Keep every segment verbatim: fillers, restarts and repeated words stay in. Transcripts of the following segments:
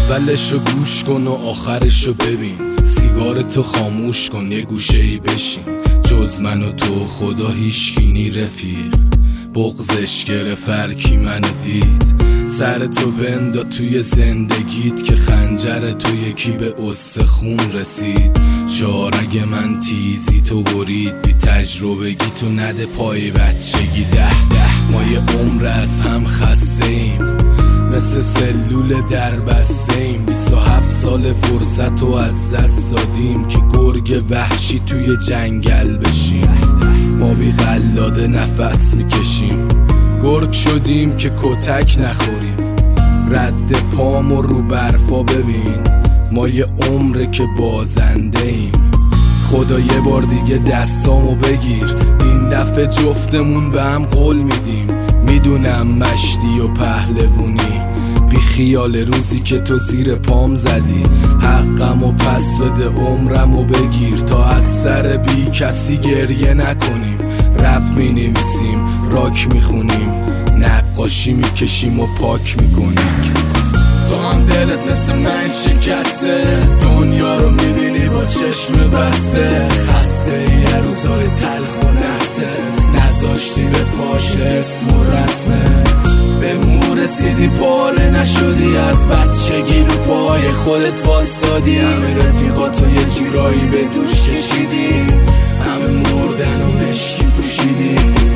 اولشو گوش کن و آخرشو ببین، سیگارتو خاموش کن یه گوشه ای بشین. جز من و تو خدا هیچکی رفیق، بغضش گرفت هر کی منو دید. سرتو بندا توی زندگیت که خنجر تو یکی به استخون رسید. شارگ من تیزی تو برید، بی تجربگی تو نده پای بچگی. ده ده ما یه عمر از هم خسته ایم، مثل سلول در بسته ایم. بیست و هفت سال فرصت رو از دست دادیم که گرگ وحشی توی جنگل بشیم. ما بی قلاده نفس میکشیم، گرگ شدیم که کتک نخوریم. رد پامو رو برفا ببین، ما یه عمره که بازنده ایم. خدا یه بار دیگه دستامو بگیر، این دفعه جفتمون به هم قول میدیم. میدونم مشتی و پهلوونی، بی خیال روزی که تو زیر پام زدی. حقمو پس بده عمرمو بگیر، تا از سر بی کسی گریه نکنیم. رپ می نویسیم، راک می خونیم، نقاشی می کشیم و پاک می کنیم. تو هم دلت مثل من شکسته، دنیا رو می بینی با چشم بسته. خسته یه روزای تلخ و نحست، نذاشتی به پاش اسم و رسمه. به مو رسیدی پاره نشدی، از بچگی رو پای خودت واسادی. همه رفیقاتو یه جورایی به دوش کشیدی، همه مردن و مشکی پوشیدی.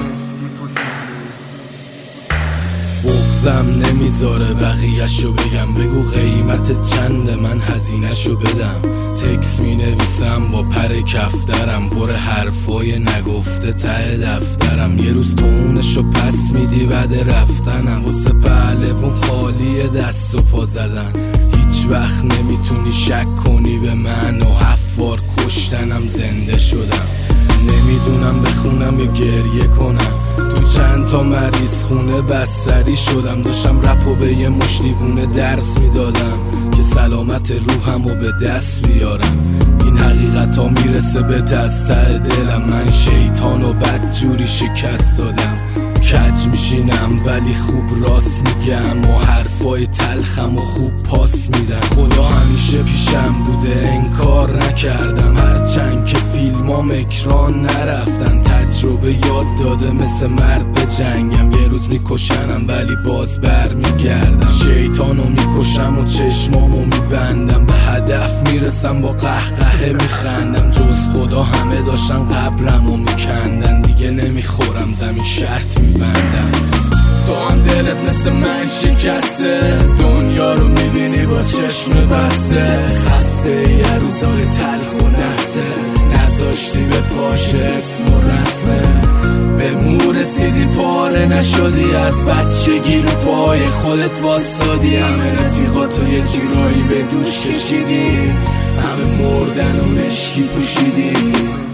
بغضم نمیذاره بقیه‌شو بگم، بگو قیمت چنده من هزینه‌شو بدم. تکس می نویسم با پر کفترم، پر حرفای نگفته ته دفترم. یه روز تو اونشو پس میدی بعد رفتنم، واسه پهلوون خالی دست و پا زدن. هیچ وقت نمیتونی شک کنی به من، و هفت بار کشتنم زنده شدم. نمیدونم بخونم یا گریه کنم، تو چند تا مریض خونه بستری شدم. داشتم رپو به یه مش دیوونه درس میدادم که سلامت روحمو به دست بیارم. این حقیقت ها میرسه به دست دلم، من شیطان و بدجوری شکست دادم. کج میشینم ولی خوب راست میگم، و حرفای تلخم و خوب پاس میدم. خدا همیشه پیشم بوده انکار نکردم، هرچند که فیلمام اکران نرفتن. تجربه یاد داده مثل مرد به جنگم، یه روز میکشنم ولی باز بر میگردم. شیطانو میکشم و چشمامو میبندم، به هدف میرسم با قهقهه میخندم. جز خدا همه داشتن قبرمو میکندن، دیگه نمیخورم زمین شرط میبندم. تو هم دلت مثل من شکسته، دنیا رو میبینی با چشم بسته. خسته یه روزای تلخ و نحست، نذاشتی به پاش اسم و رسمه. به مو رسیدی پاره نشدی، از بچگی رو پای خودت واسادی. همه رفیقاتو یه جورایی به دوش کشیدی، همه مردن و مشکی پوشیدی.